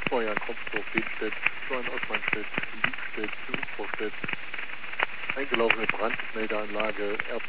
Florian Kompsdorf, Benstedt, Florian Ottmannstedt, Liebstedt, Jungfraustedt, eingelaufene Brandmeldeanlage,